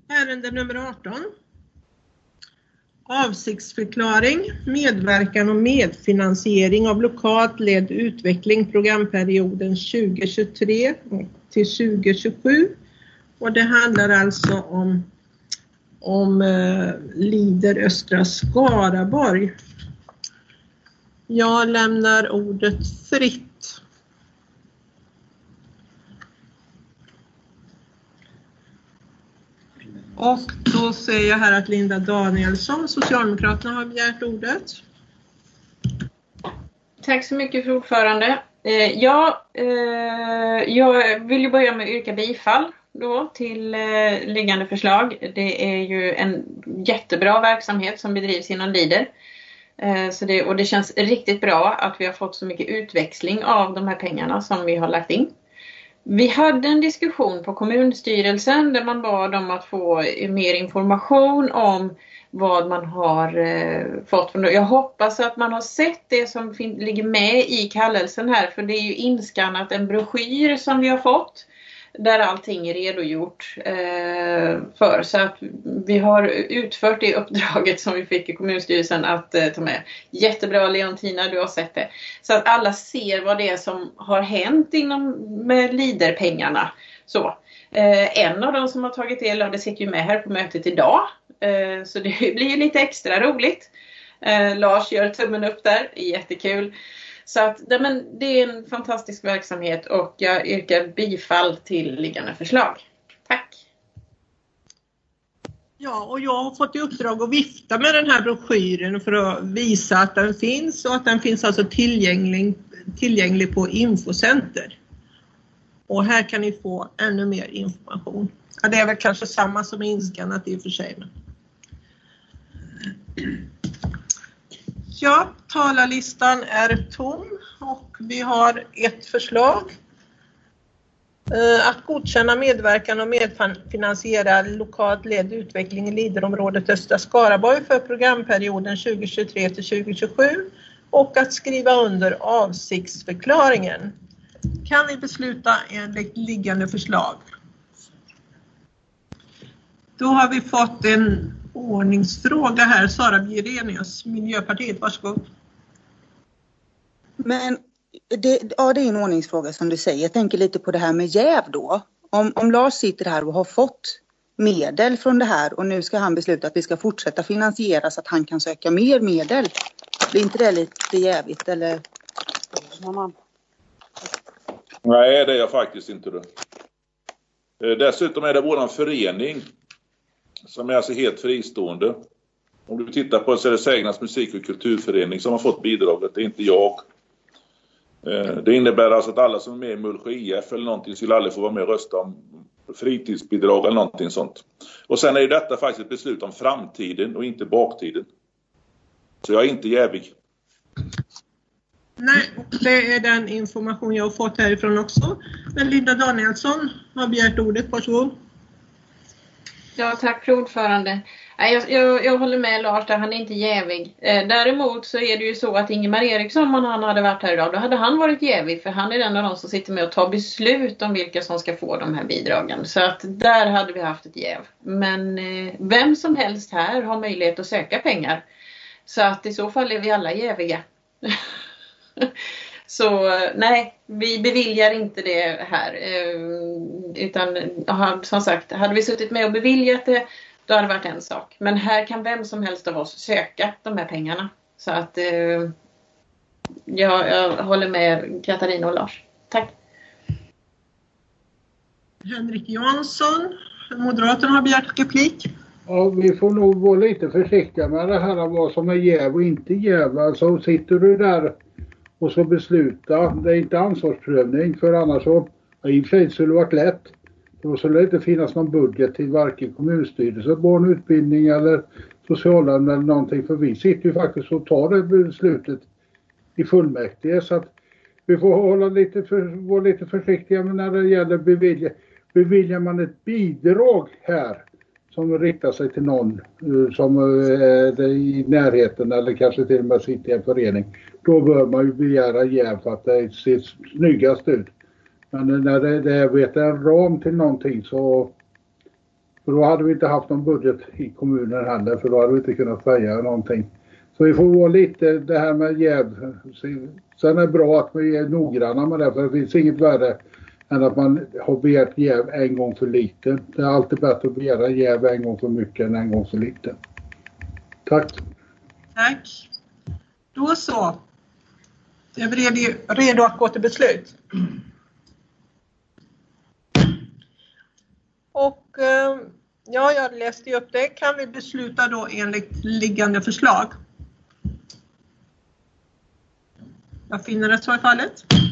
Ärende nummer 18. Avsiktsförklaring, medverkan och medfinansiering av lokalt ledd utveckling programperioden 2023 till 2027. Och det handlar alltså om Lider Östra Skaraborg. Jag lämnar ordet fritt. Och då säger jag här att Linda Danielsson, Socialdemokraterna, har begärt ordet. Tack så mycket för ordförande. Jag vill ju börja med att yrka bifall då till liggande förslag. Det är ju en jättebra verksamhet som bedrivs inom Lider. Och det känns riktigt bra att vi har fått så mycket utväxling av de här pengarna som vi har lagt in. Vi hade en diskussion på kommunstyrelsen där man bad om att få mer information om vad man har fått. Jag hoppas att man har sett det som ligger med i kallelsen här, för det är ju inskannat en broschyr som vi har fått där allting är redogjort för. Så att vi har utfört det uppdraget som vi fick i kommunstyrelsen att ta med. Jättebra Leontina, du har sett det. Så att alla ser vad det är som har hänt med Liderpengarna. Så. En av de som har tagit del av det sitter ju med här på mötet idag. Så det blir lite extra roligt. Lars gör tummen upp där, jättekul. Så att, det är en fantastisk verksamhet och jag yrkar bifall till liggande förslag. Tack! Ja, och jag har fått i uppdrag att vifta med den här broschyren för att visa att den finns och att den finns alltså tillgänglig på Infocenter. Och här kan ni få ännu mer information. Ja, det är väl kanske samma som inskannat i och för sig. Men... Ja, talarlistan är tom och vi har ett förslag. Att godkänna medverkan och medfinansiera lokalt ledd utveckling i Liderområdet Östra Skaraborg för programperioden 2023 till 2027 och att skriva under avsiktsförklaringen. Kan vi besluta enligt liggande förslag? Då har vi fått en ordningsfråga här. Sara Bjerenius, Miljöpartiet, varsågod. Men det är en ordningsfråga som du säger. Jag tänker lite på det här med jäv då. Om Lars sitter här och har fått medel från det här och nu ska han besluta att vi ska fortsätta finansiera så att han kan söka mer medel. Blir inte det lite jävigt eller? Nej, det är jag faktiskt inte det. Dessutom är det våran förening som är alltså helt fristående. Om du tittar på så är det Sägnas musik- och kulturförening som har fått bidraget, det är inte jag. Det innebär alltså att alla som är med i Mullsjö IF eller någonting skulle aldrig få vara med och rösta om fritidsbidrag eller någonting sånt. Och sen är ju detta faktiskt ett beslut om framtiden och inte baktiden. Så jag är inte jävig. Nej, och det är den information jag har fått härifrån också. Men Linda Danielsson har begärt ordet, varsågod. Ja, tack för ordförande. Jag håller med Lars där, han är inte jävig. Däremot så är det ju så att Ingemar Eriksson, om han hade varit här idag, då hade han varit jävig. För han är den av de som sitter med och tar beslut om vilka som ska få de här bidragen. Så att där hade vi haft ett jäv. Men vem som helst här har möjlighet att söka pengar. Så att i så fall är vi alla jäviga. Så nej, vi beviljar inte det här. Utan som sagt, hade vi suttit med och beviljat det, då hade det varit en sak. Men här kan vem som helst av oss söka de här pengarna. Så att jag håller med Katarina och Lars. Tack. Henrik Jansson, Moderaterna, har begärt replik. Ja, vi får nog vara lite försiktiga med det här vad som är jäv och inte jäv. Alltså sitter du där och så besluta, det är inte ansvarsprövning, för annars så, i och för sig skulle det varit lätt. Då skulle det inte finnas någon budget till varken kommunstyrelse, barnutbildning eller socialnämnd eller någonting. För vi sitter ju faktiskt och tar det beslutet i fullmäktige. Så att vi får vara lite försiktiga när det gäller beviljar man ett bidrag här som riktar sig till någon som är i närheten eller kanske till och med sitter i en förening. Då bör man ju begära jäv för att det ser snyggast ut. Men när det är en ram till någonting så För då hade vi inte haft någon budget i kommunen heller, för då hade vi inte kunnat säga någonting. Så vi får vara lite det här med jäv. Sen är det bra att vi är noggranna med det, för det finns inget värre än att man har begärt jäv en gång för lite. Det är alltid bättre att begära jäv en gång för mycket än en gång för lite. Tack. Tack. Då så. Är vi redo att gå till beslut? Och ja, jag läste upp det. Kan vi besluta då enligt liggande förslag? Jag finner det så i fallet.